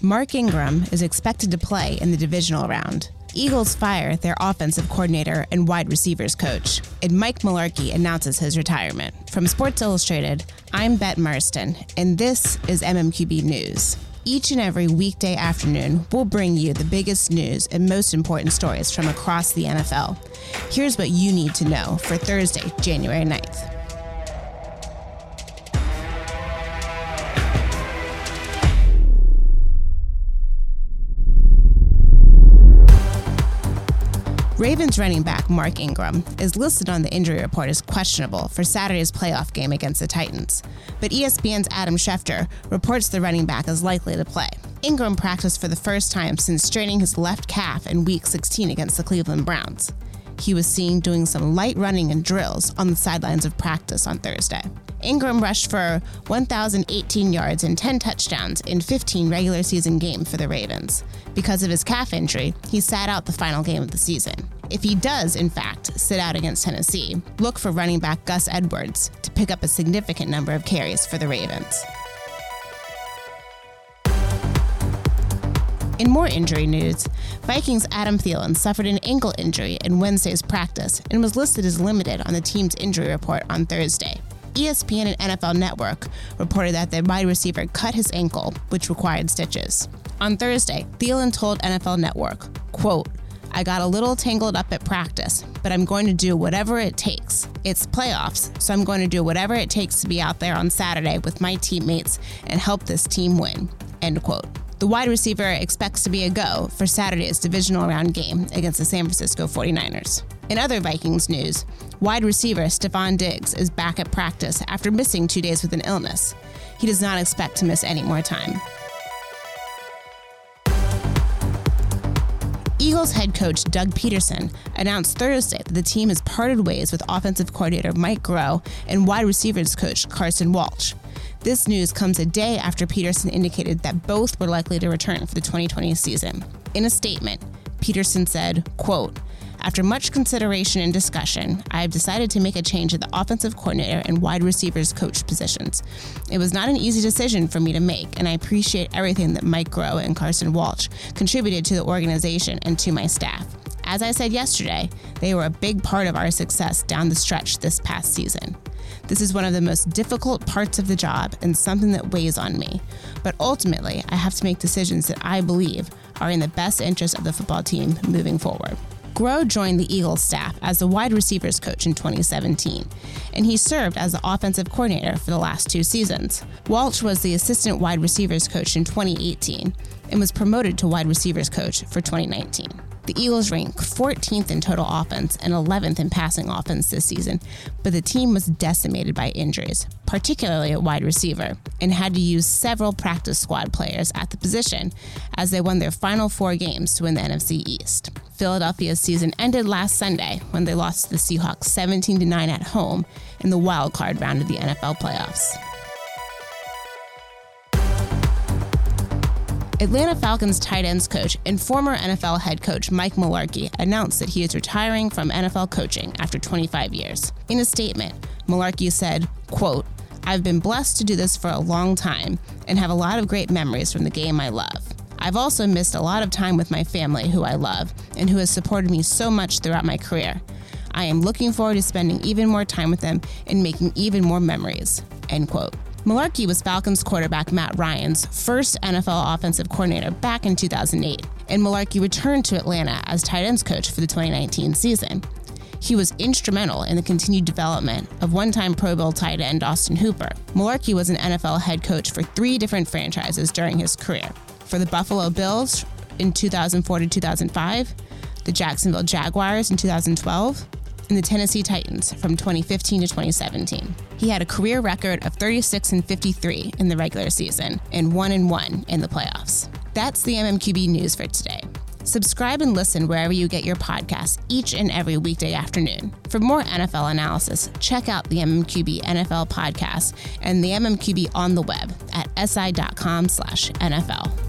Mark Ingram is expected to play in the divisional round. Eagles fire their offensive coordinator and wide receivers coach, and Mike Mularkey announces his retirement. From Sports Illustrated, I'm Bette Marston, and this is MMQB News. Each and every weekday afternoon, we'll bring you the biggest news and most important stories from across the NFL. Here's what you need to know for Thursday, January 9th. Ravens running back Mark Ingram is listed on the injury report as questionable for Saturday's playoff game against the Titans, but ESPN's Adam Schefter reports the running back is likely to play. Ingram practiced for the first time since straining his left calf in Week 16 against the Cleveland Browns. He was seen doing some light running and drills on the sidelines of practice on Thursday. Ingram rushed for 1,018 yards and 10 touchdowns in 15 regular season games for the Ravens. Because of his calf injury, he sat out the final game of the season. If he does, in fact, sit out against Tennessee, look for running back Gus Edwards to pick up a significant number of carries for the Ravens. In more injury news, Vikings' Adam Thielen suffered an ankle injury in Wednesday's practice and was listed as limited on the team's injury report on Thursday. ESPN and NFL Network reported that the wide receiver cut his ankle, which required stitches. On Thursday, Thielen told NFL Network, quote, "I got a little tangled up at practice, but I'm going to do whatever it takes. It's playoffs, so I'm going to do whatever it takes to be out there on Saturday with my teammates and help this team win," end quote. The wide receiver expects to be a go for Saturday's divisional round game against the San Francisco 49ers. In other Vikings news, wide receiver Stefon Diggs is back at practice after missing 2 days with an illness. He does not expect to miss any more time. Eagles head coach Doug Peterson announced Thursday that the team has parted ways with offensive coordinator Mike Groh and wide receivers coach Carson Walch. This news comes a day after Peterson indicated that both were likely to return for the 2020 season. In a statement, Peterson said, quote, "After much consideration and discussion, I have decided to make a change at the offensive coordinator and wide receivers coach positions. It was not an easy decision for me to make, and I appreciate everything that Mike Groh and Carson Walch contributed to the organization and to my staff. As I said yesterday, they were a big part of our success down the stretch this past season. This is one of the most difficult parts of the job and something that weighs on me. But ultimately, I have to make decisions that I believe are in the best interest of the football team moving forward." Groh joined the Eagles staff as the wide receivers coach in 2017, and he served as the offensive coordinator for the last 2 seasons. Walch was the assistant wide receivers coach in 2018 and was promoted to wide receivers coach for 2019. The Eagles rank 14th in total offense and 11th in passing offense this season, but the team was decimated by injuries, particularly at wide receiver, and had to use several practice squad players at the position as they won their final 4 games to win the NFC East. Philadelphia's season ended last Sunday when they lost to the Seahawks 17-9 at home in the wild card round of the NFL playoffs. Atlanta Falcons tight ends coach and former NFL head coach Mike Mularkey announced that he is retiring from NFL coaching after 25 years. In a statement, Mularkey said, quote, "I've been blessed to do this for a long time and have a lot of great memories from the game I love. I've also missed a lot of time with my family who I love and who has supported me so much throughout my career. I am looking forward to spending even more time with them and making even more memories," end quote. Mularkey was Falcons quarterback Matt Ryan's first NFL offensive coordinator back in 2008, and Mularkey returned to Atlanta as tight ends coach for the 2019 season. He was instrumental in the continued development of one-time Pro Bowl tight end Austin Hooper. Mularkey was an NFL head coach for 3 different franchises during his career. For the Buffalo Bills in 2004 to 2005, the Jacksonville Jaguars in 2012, and the Tennessee Titans from 2015 to 2017. He had a career record of 36-53 in the regular season and 1-1 in the playoffs. That's the MMQB news for today. Subscribe and listen wherever you get your podcasts each and every weekday afternoon. For more NFL analysis, check out the MMQB NFL podcast and the MMQB on the web at si.com/NFL.